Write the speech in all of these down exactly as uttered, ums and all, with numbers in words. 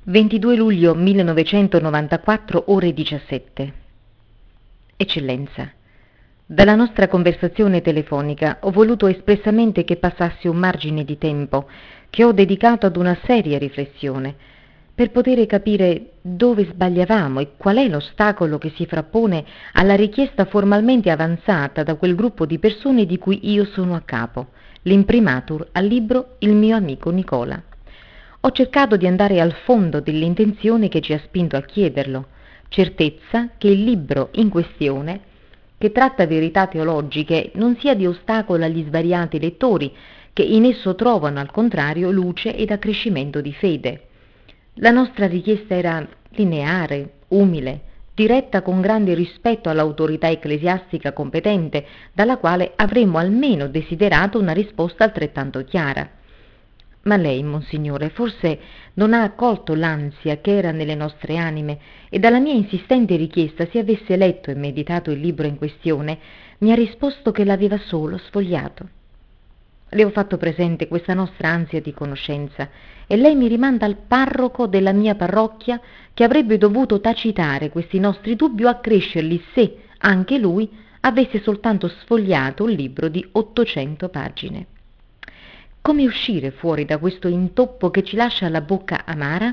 ventidue luglio millenovecentonovantaquattro, ore diciassette. Eccellenza, dalla nostra conversazione telefonica ho voluto espressamente che passasse un margine di tempo che ho dedicato ad una seria riflessione per poter capire dove sbagliavamo e qual è l'ostacolo che si frappone alla richiesta formalmente avanzata da quel gruppo di persone di cui io sono a capo, l'imprimatur al libro Il mio amico Nicola. Ho cercato di andare al fondo dell'intenzione che ci ha spinto a chiederlo, certezza che il libro in questione, che tratta verità teologiche, non sia di ostacolo agli svariati lettori che in esso trovano al contrario luce ed accrescimento di fede. La nostra richiesta era lineare, umile, diretta con grande rispetto all'autorità ecclesiastica competente, dalla quale avremmo almeno desiderato una risposta altrettanto chiara. Ma lei, Monsignore, forse non ha accolto l'ansia che era nelle nostre anime e dalla mia insistente richiesta se avesse letto e meditato il libro in questione, mi ha risposto che l'aveva solo sfogliato. Le ho fatto presente questa nostra ansia di conoscenza e lei mi rimanda al parroco della mia parrocchia che avrebbe dovuto tacitare questi nostri dubbi o accrescerli se anche lui avesse soltanto sfogliato un libro di ottocento pagine. Come uscire fuori da questo intoppo che ci lascia la bocca amara?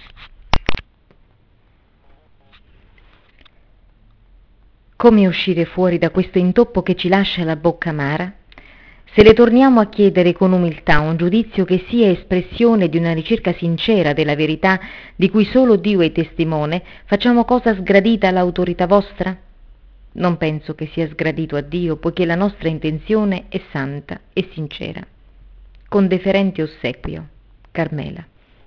Come uscire fuori da questo intoppo che ci lascia la bocca amara? Se le torniamo a chiedere con umiltà un giudizio che sia espressione di una ricerca sincera della verità di cui solo Dio è testimone, facciamo cosa sgradita all'autorità vostra? Non penso che sia sgradito a Dio, poiché la nostra intenzione è santa e sincera. Con deferente ossequio, Carmela.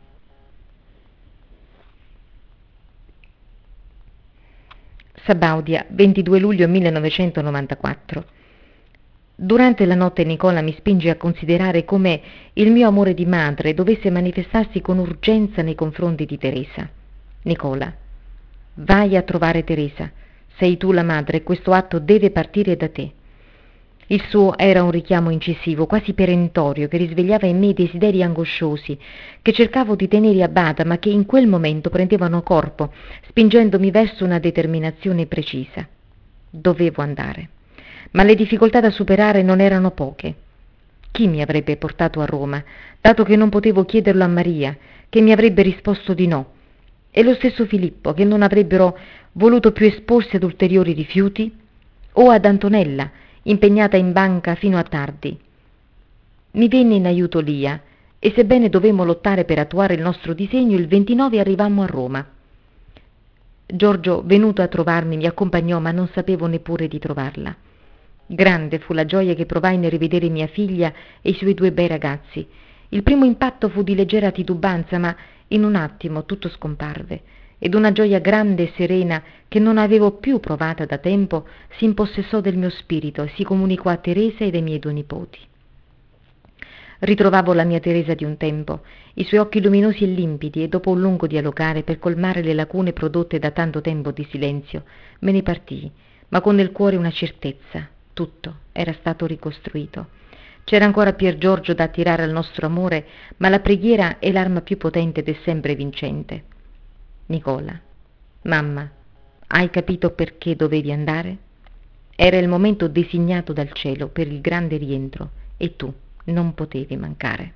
Sabaudia, ventidue luglio millenovecentonovantaquattro. Durante la notte Nicola mi spinge a considerare come il mio amore di madre dovesse manifestarsi con urgenza nei confronti di Teresa. Nicola, vai a trovare Teresa. Sei tu la madre e questo atto deve partire da te. Il suo era un richiamo incisivo, quasi perentorio, che risvegliava in me desideri angosciosi, che cercavo di tenere a bada, ma che in quel momento prendevano corpo, spingendomi verso una determinazione precisa. Dovevo andare, ma le difficoltà da superare non erano poche. Chi mi avrebbe portato a Roma, dato che non potevo chiederlo a Maria, che mi avrebbe risposto di no, e lo stesso Filippo, che non avrebbero voluto più esporsi ad ulteriori rifiuti, o ad Antonella, impegnata in banca fino a tardi. Mi venne in aiuto Lia e sebbene dovemmo lottare per attuare il nostro disegno, il ventinove arrivammo a Roma. Giorgio, venuto a trovarmi, mi accompagnò, ma non sapevo neppure di trovarla. Grande fu la gioia che provai nel rivedere mia figlia e i suoi due bei ragazzi. Il primo impatto fu di leggera titubanza, ma in un attimo tutto scomparve ed una gioia grande e serena che non avevo più provata da tempo si impossessò del mio spirito e si comunicò a Teresa ed ai miei due nipoti. Ritrovavo la mia Teresa di un tempo, i suoi occhi luminosi e limpidi, e dopo un lungo dialogare per colmare le lacune prodotte da tanto tempo di silenzio, me ne partii, ma con nel cuore una certezza: tutto era stato ricostruito. C'era ancora Pier Giorgio da attirare al nostro amore, ma la preghiera è l'arma più potente ed è sempre vincente. Nicola, mamma, hai capito perché dovevi andare? Era il momento designato dal cielo per il grande rientro e tu non potevi mancare.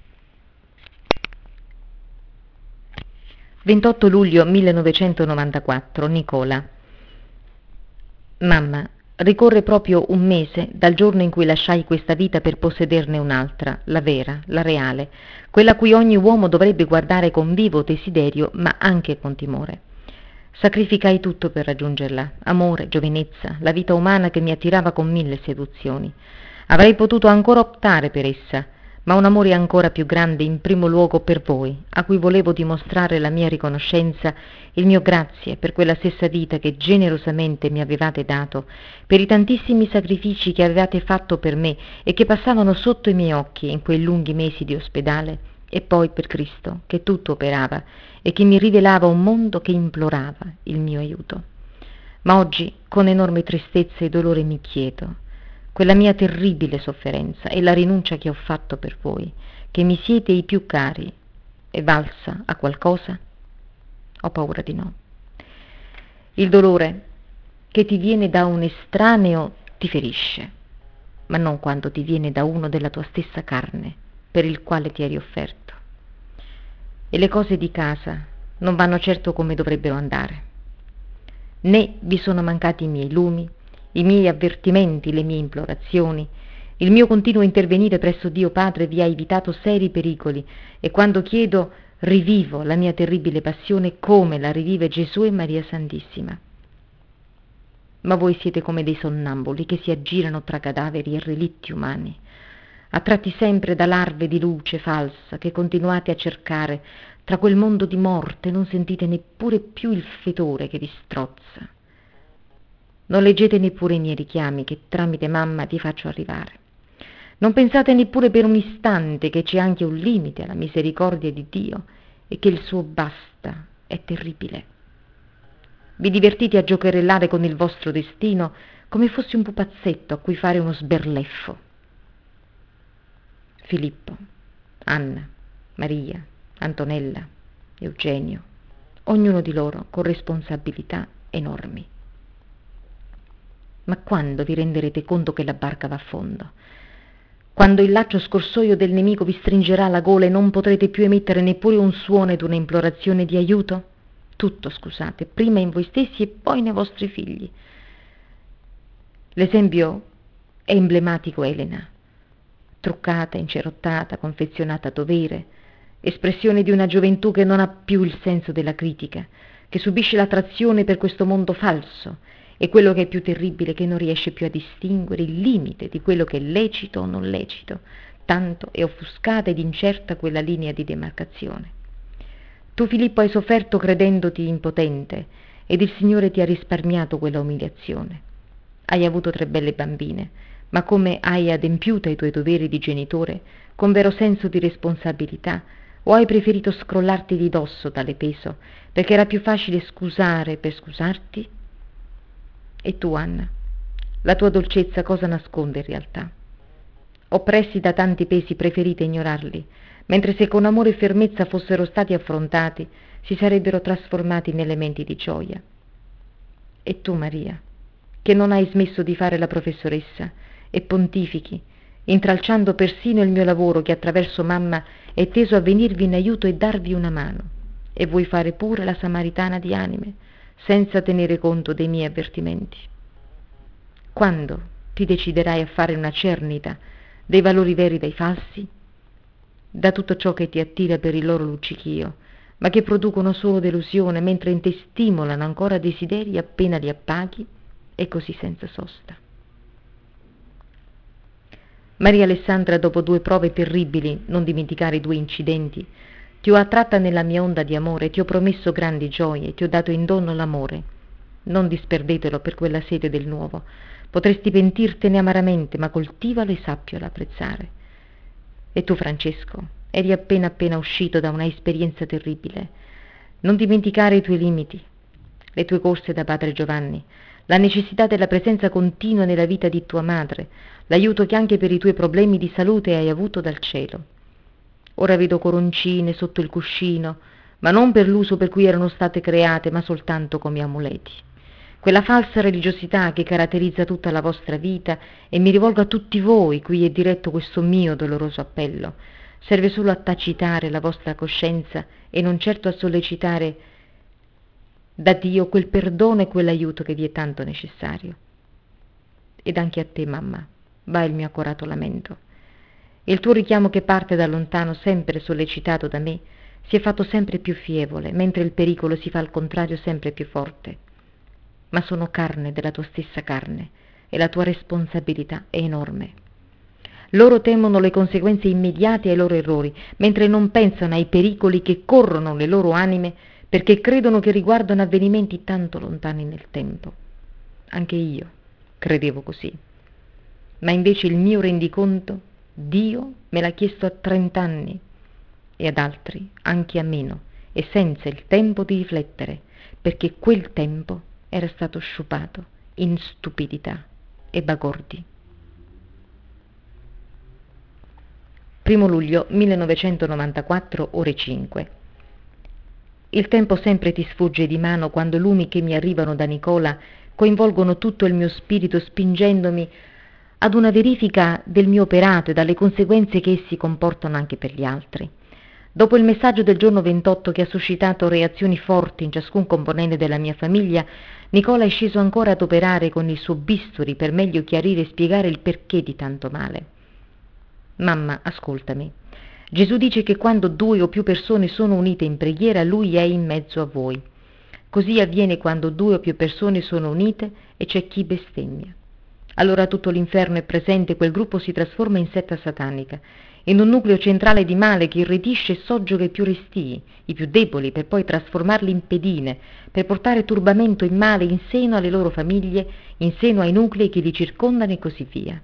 ventotto luglio millenovecentonovantaquattro, Nicola. Mamma, ricorre proprio un mese dal giorno in cui lasciai questa vita per possederne un'altra, la vera, la reale, quella a cui ogni uomo dovrebbe guardare con vivo desiderio, ma anche con timore. Sacrificai tutto per raggiungerla: amore, giovinezza, la vita umana che mi attirava con mille seduzioni. Avrei potuto ancora optare per essa, ma un amore ancora più grande in primo luogo per voi, a cui volevo dimostrare la mia riconoscenza, il mio grazie per quella stessa vita che generosamente mi avevate dato, per i tantissimi sacrifici che avevate fatto per me e che passavano sotto i miei occhi in quei lunghi mesi di ospedale, e poi per Cristo, che tutto operava e che mi rivelava un mondo che implorava il mio aiuto. Ma oggi, con enorme tristezza e dolore, mi chiedo: quella mia terribile sofferenza e la rinuncia che ho fatto per voi, che mi siete i più cari, è valsa a qualcosa? Ho paura di no. Il dolore che ti viene da un estraneo ti ferisce, ma non quando ti viene da uno della tua stessa carne, per il quale ti eri offerto. E le cose di casa non vanno certo come dovrebbero andare. Né vi sono mancati i miei lumi, i miei avvertimenti, le mie implorazioni. Il mio continuo intervenire presso Dio Padre vi ha evitato seri pericoli, e quando chiedo rivivo la mia terribile passione come la rivive Gesù e Maria Santissima. Ma voi siete come dei sonnambuli che si aggirano tra cadaveri e relitti umani, attratti sempre da larve di luce falsa che continuate a cercare tra quel mondo di morte. Non sentite neppure più il fetore che vi strozza. Non leggete neppure i miei richiami che tramite mamma vi faccio arrivare. Non pensate neppure per un istante che c'è anche un limite alla misericordia di Dio e che il suo basta è terribile. Vi divertite a giocherellare con il vostro destino come fosse un pupazzetto a cui fare uno sberleffo. Filippo, Anna, Maria, Antonella, Eugenio, ognuno di loro con responsabilità enormi. Ma quando vi renderete conto che la barca va a fondo? Quando il laccio scorsoio del nemico vi stringerà la gola e non potrete più emettere neppure un suono ed un'implorazione di aiuto? Tutto, scusate, prima in voi stessi e poi nei vostri figli. L'esempio è emblematico. Elena, truccata, incerottata, confezionata a dovere, espressione di una gioventù che non ha più il senso della critica, che subisce l'attrazione per questo mondo falso, e quello che è più terribile, che non riesce più a distinguere il limite di quello che è lecito o non lecito, tanto è offuscata ed incerta quella linea di demarcazione. Tu, Filippo, hai sofferto credendoti impotente, ed il Signore ti ha risparmiato quella umiliazione. Hai avuto tre belle bambine, ma come hai adempiuto ai tuoi doveri di genitore, con vero senso di responsabilità, o hai preferito scrollarti di dosso tale peso, perché era più facile scusare per scusarti? E tu, Anna, la tua dolcezza cosa nasconde in realtà? Oppressi da tanti pesi preferite ignorarli, mentre se con amore e fermezza fossero stati affrontati, si sarebbero trasformati in elementi di gioia. E tu, Maria, che non hai smesso di fare la professoressa e pontifichi, intralciando persino il mio lavoro che attraverso mamma è teso a venirvi in aiuto e darvi una mano, e vuoi fare pure la samaritana di anime, senza tenere conto dei miei avvertimenti. Quando ti deciderai a fare una cernita dei valori veri dai falsi, da tutto ciò che ti attira per il loro luccichio, ma che producono solo delusione, mentre in te stimolano ancora desideri appena li appaghi, e così senza sosta. Maria Alessandra, dopo due prove terribili, non dimenticare i due incidenti, ti ho attratta nella mia onda di amore, ti ho promesso grandi gioie, ti ho dato in dono l'amore. Non disperdetelo per quella sete del nuovo. Potresti pentirtene amaramente, ma coltivalo e sappilo apprezzare. E tu, Francesco, eri appena appena uscito da una esperienza terribile. Non dimenticare i tuoi limiti, le tue corse da padre Giovanni, la necessità della presenza continua nella vita di tua madre, l'aiuto che anche per i tuoi problemi di salute hai avuto dal cielo. Ora vedo coroncine sotto il cuscino, ma non per l'uso per cui erano state create, ma soltanto come amuleti. Quella falsa religiosità che caratterizza tutta la vostra vita, e mi rivolgo a tutti voi cui è diretto questo mio doloroso appello, serve solo a tacitare la vostra coscienza e non certo a sollecitare da Dio quel perdono e quell'aiuto che vi è tanto necessario. Ed anche a te, mamma, va il mio accorato lamento. Il tuo richiamo, che parte da lontano, sempre sollecitato da me, si è fatto sempre più fievole, mentre il pericolo si fa al contrario sempre più forte. Ma sono carne della tua stessa carne, e la tua responsabilità è enorme. Loro temono le conseguenze immediate ai loro errori, mentre non pensano ai pericoli che corrono le loro anime, perché credono che riguardano avvenimenti tanto lontani nel tempo. Anche io credevo così, ma invece il mio rendiconto Dio me l'ha chiesto a trent'anni, e ad altri anche a meno, e senza il tempo di riflettere, perché quel tempo era stato sciupato in stupidità e bagordi. Primo luglio millenovecentonovantaquattro, ore cinque. Il tempo sempre ti sfugge di mano quando lumi che mi arrivano da Nicola coinvolgono tutto il mio spirito spingendomi ad una verifica del mio operato e dalle conseguenze che essi comportano anche per gli altri. Dopo il messaggio del giorno ventotto che ha suscitato reazioni forti in ciascun componente della mia famiglia, Nicola è sceso ancora ad operare con il suo bisturi per meglio chiarire e spiegare il perché di tanto male. Mamma, ascoltami. Gesù dice che quando due o più persone sono unite in preghiera, Lui è in mezzo a voi. Così avviene quando due o più persone sono unite e c'è chi bestemmia. Allora tutto l'inferno è presente e quel gruppo si trasforma in setta satanica, in un nucleo centrale di male che irretisce e soggioga i più restii, i più deboli, per poi trasformarli in pedine, per portare turbamento e male in seno alle loro famiglie, in seno ai nuclei che li circondano e così via.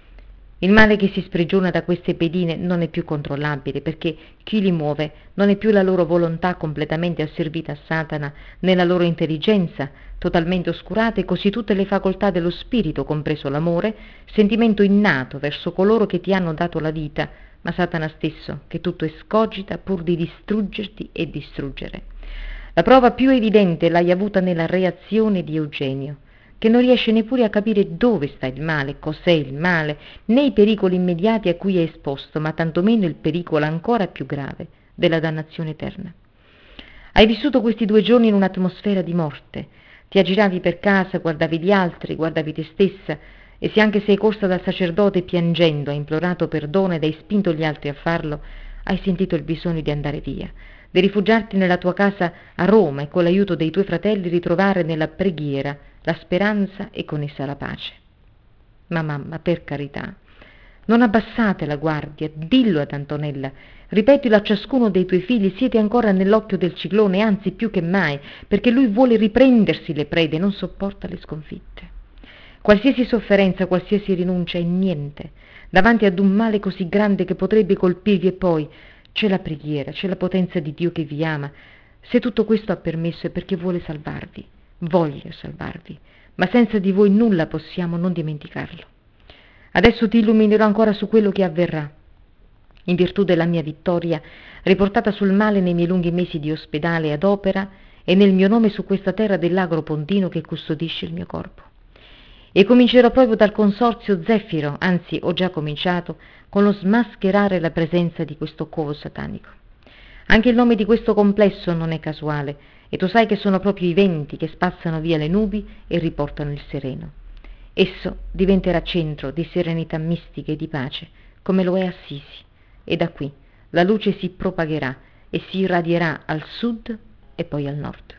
Il male che si sprigiona da queste pedine non è più controllabile perché chi li muove non è più la loro volontà completamente asservita a Satana, né la loro intelligenza totalmente oscurata e così tutte le facoltà dello spirito, compreso l'amore, sentimento innato verso coloro che ti hanno dato la vita, ma Satana stesso che tutto escogita pur di distruggerti e distruggere. La prova più evidente l'hai avuta nella reazione di Eugenio, che non riesce neppure a capire dove sta il male, cos'è il male, né i pericoli immediati a cui è esposto, ma tantomeno il pericolo ancora più grave della dannazione eterna. Hai vissuto questi due giorni in un'atmosfera di morte, ti aggiravi per casa, guardavi gli altri, guardavi te stessa, e se anche sei corsa dal sacerdote piangendo, hai implorato perdono ed hai spinto gli altri a farlo, hai sentito il bisogno di andare via, di rifugiarti nella tua casa a Roma e con l'aiuto dei tuoi fratelli ritrovare nella preghiera la speranza e con essa la pace. Ma mamma, per carità, non abbassate la guardia, dillo ad Antonella, ripetilo a ciascuno dei tuoi figli, siete ancora nell'occhio del ciclone, anzi più che mai, perché lui vuole riprendersi le prede e non sopporta le sconfitte. Qualsiasi sofferenza, qualsiasi rinuncia è niente, davanti ad un male così grande che potrebbe colpirvi e poi c'è la preghiera, c'è la potenza di Dio che vi ama. Se tutto questo ha permesso è perché vuole salvarvi. Voglio salvarvi, ma senza di voi nulla possiamo, non dimenticarlo. Adesso ti illuminerò ancora su quello che avverrà, in virtù della mia vittoria, riportata sul male nei miei lunghi mesi di ospedale ad opera e nel mio nome su questa terra dell'agro pontino che custodisce il mio corpo. E comincerò proprio dal consorzio Zefiro, anzi ho già cominciato, con lo smascherare la presenza di questo covo satanico. Anche il nome di questo complesso non è casuale, e tu sai che sono proprio i venti che spazzano via le nubi e riportano il sereno. Esso diventerà centro di serenità mistica e di pace, come lo è Assisi, e da qui la luce si propagherà e si irradierà al sud e poi al nord.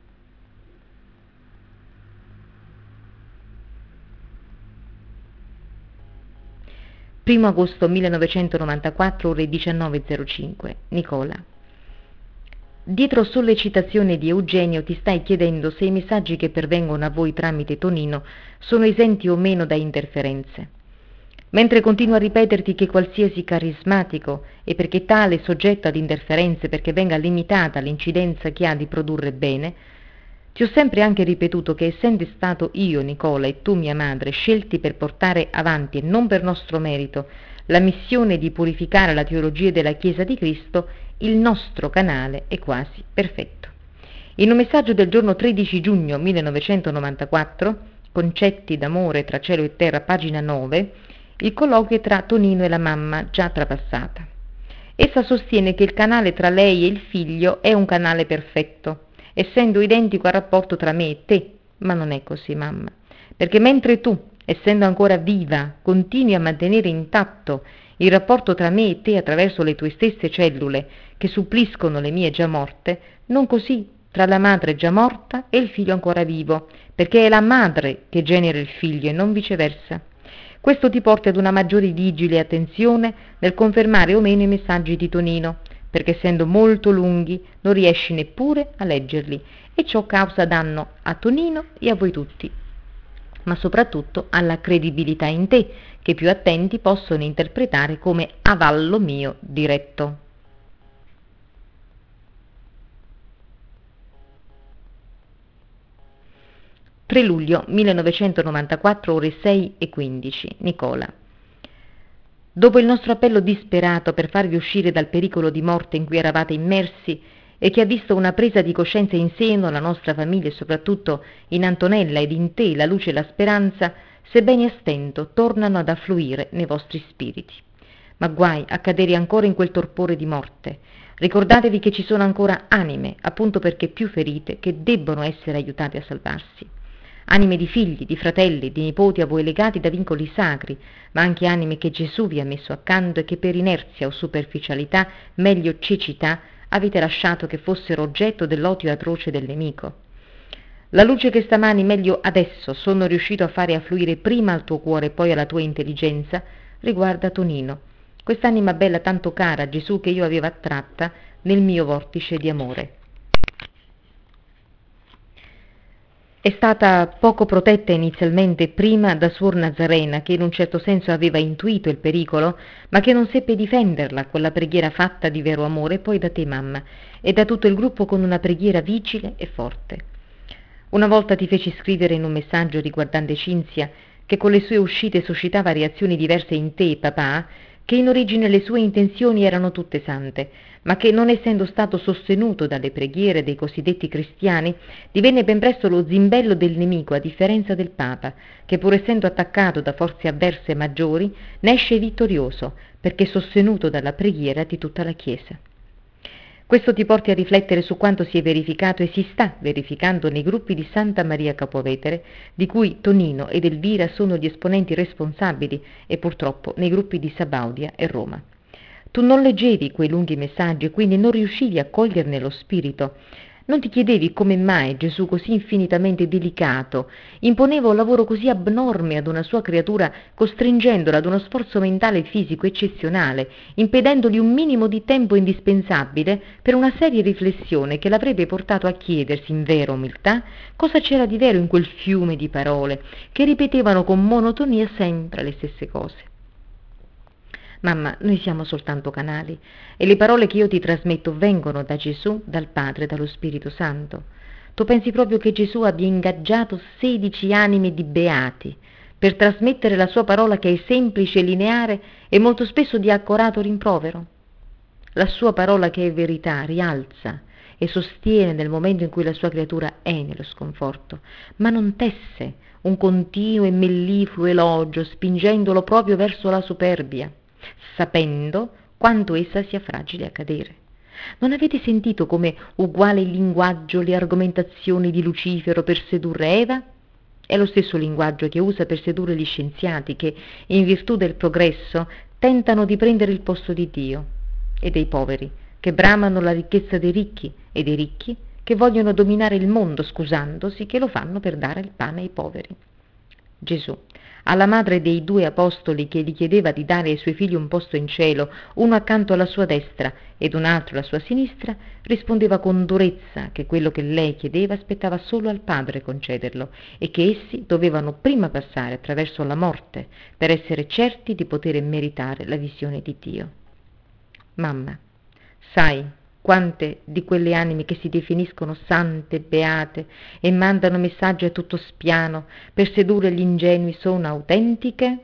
primo agosto millenovecentonovantaquattro, ore diciannove e zero cinque. Nicola. Dietro sollecitazione di Eugenio ti stai chiedendo se i messaggi che pervengono a voi tramite Tonino sono esenti o meno da interferenze. Mentre continua a ripeterti che qualsiasi carismatico è perché tale soggetto ad interferenze perché venga limitata l'incidenza che ha di produrre bene, ti ho sempre anche ripetuto che essendo stato io, Nicola, e tu, mia madre, scelti per portare avanti e non per nostro merito la missione di purificare la teologia della Chiesa di Cristo, il nostro canale è quasi perfetto. In un messaggio del giorno tredici giugno millenovecentonovantaquattro, Concetti d'amore tra cielo e terra, pagina nove, il colloquio tra Tonino e la mamma, già trapassata. Essa sostiene che il canale tra lei e il figlio è un canale perfetto, essendo identico al rapporto tra me e te, ma non è così, mamma, perché mentre tu, essendo ancora viva, continui a mantenere intatto il rapporto tra me e te attraverso le tue stesse cellule che suppliscono le mie già morte, non così tra la madre già morta e il figlio ancora vivo, perché è la madre che genera il figlio e non viceversa. Questo ti porta ad una maggiore vigile e attenzione nel confermare o meno i messaggi di Tonino, perché essendo molto lunghi non riesci neppure a leggerli e ciò causa danno a Tonino e a voi tutti, ma soprattutto alla credibilità in te, che più attenti possono interpretare come avallo mio diretto. tre luglio millenovecentonovantaquattro, ore sei e quindici. Nicola. Dopo il nostro appello disperato per farvi uscire dal pericolo di morte in cui eravate immersi e che ha visto una presa di coscienza in seno alla nostra famiglia e soprattutto in Antonella ed in te la luce e la speranza, sebbene a stento, tornano ad affluire nei vostri spiriti. Ma guai a cadere ancora in quel torpore di morte. Ricordatevi che ci sono ancora anime, appunto perché più ferite, che debbono essere aiutate a salvarsi. Anime di figli, di fratelli, di nipoti a voi legati da vincoli sacri, ma anche anime che Gesù vi ha messo accanto e che per inerzia o superficialità, meglio cecità, avete lasciato che fossero oggetto dell'odio atroce del nemico. La luce che stamani, meglio adesso, sono riuscito a fare affluire prima al tuo cuore e poi alla tua intelligenza, riguarda Tonino, quest'anima bella tanto cara a Gesù che io avevo attratta nel mio vortice di amore. È stata poco protetta inizialmente prima da Suor Nazarena, che in un certo senso aveva intuito il pericolo, ma che non seppe difenderla con la preghiera fatta di vero amore, e poi da te, mamma, e da tutto il gruppo con una preghiera vigile e forte. Una volta ti feci scrivere in un messaggio riguardante Cinzia, che con le sue uscite suscitava reazioni diverse in te, papà, che in origine le sue intenzioni erano tutte sante, ma che non essendo stato sostenuto dalle preghiere dei cosiddetti cristiani, divenne ben presto lo zimbello del nemico, a differenza del Papa, che pur essendo attaccato da forze avverse maggiori, ne esce vittorioso, perché sostenuto dalla preghiera di tutta la Chiesa. Questo ti porti a riflettere su quanto si è verificato e si sta verificando nei gruppi di Santa Maria Capovetere, di cui Tonino ed Elvira sono gli esponenti responsabili, e purtroppo nei gruppi di Sabaudia e Roma. Tu non leggevi quei lunghi messaggi e quindi non riuscivi a coglierne lo spirito. Non ti chiedevi come mai Gesù, così infinitamente delicato, imponeva un lavoro così abnorme ad una sua creatura, costringendola ad uno sforzo mentale e fisico eccezionale, impedendogli un minimo di tempo indispensabile per una seria riflessione che l'avrebbe portato a chiedersi, in vera umiltà, cosa c'era di vero in quel fiume di parole che ripetevano con monotonia sempre le stesse cose. Mamma, noi siamo soltanto canali e le parole che io ti trasmetto vengono da Gesù, dal Padre, dallo Spirito Santo. Tu pensi proprio che Gesù abbia ingaggiato sedici anime di beati per trasmettere la sua parola, che è semplice, lineare e molto spesso di accorato rimprovero? La sua parola, che è verità, rialza e sostiene nel momento in cui la sua creatura è nello sconforto, ma non tesse un continuo e mellifluo elogio spingendolo proprio verso la superbia, sapendo quanto essa sia fragile a cadere. Non avete sentito come uguale il linguaggio, le argomentazioni di Lucifero per sedurre Eva? È lo stesso linguaggio che usa per sedurre gli scienziati che, in virtù del progresso, tentano di prendere il posto di Dio, e dei poveri, che bramano la ricchezza dei ricchi, e dei ricchi, che vogliono dominare il mondo, scusandosi che lo fanno per dare il pane ai poveri. Gesù, alla madre dei due apostoli che gli chiedeva di dare ai suoi figli un posto in cielo, uno accanto alla sua destra ed un altro alla sua sinistra, rispondeva con durezza che quello che lei chiedeva aspettava solo al Padre concederlo e che essi dovevano prima passare attraverso la morte per essere certi di poter meritare la visione di Dio. Mamma, sai quante di quelle anime che si definiscono sante, beate e mandano messaggi a tutto spiano per sedurre gli ingenui sono autentiche?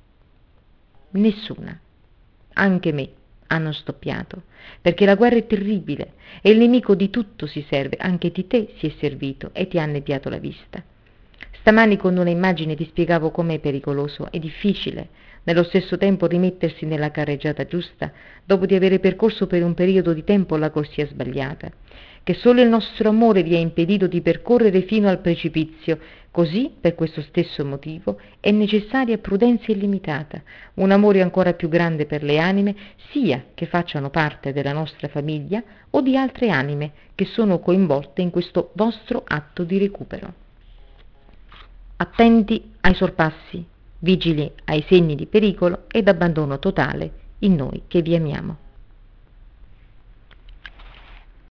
Nessuna. Anche me hanno stoppiato, perché la guerra è terribile e il nemico di tutto si serve, anche di te si è servito e ti ha annebbiato la vista. Stamani con una immagine ti spiegavo com'è pericoloso e difficile nello stesso tempo rimettersi nella carreggiata giusta dopo di avere percorso per un periodo di tempo la corsia sbagliata, che solo il nostro amore vi ha impedito di percorrere fino al precipizio. Così, per questo stesso motivo, è necessaria prudenza illimitata, un amore ancora più grande per le anime, sia che facciano parte della nostra famiglia o di altre anime che sono coinvolte in questo vostro atto di recupero. Attenti ai sorpassi, vigili ai segni di pericolo ed abbandono totale in noi che vi amiamo.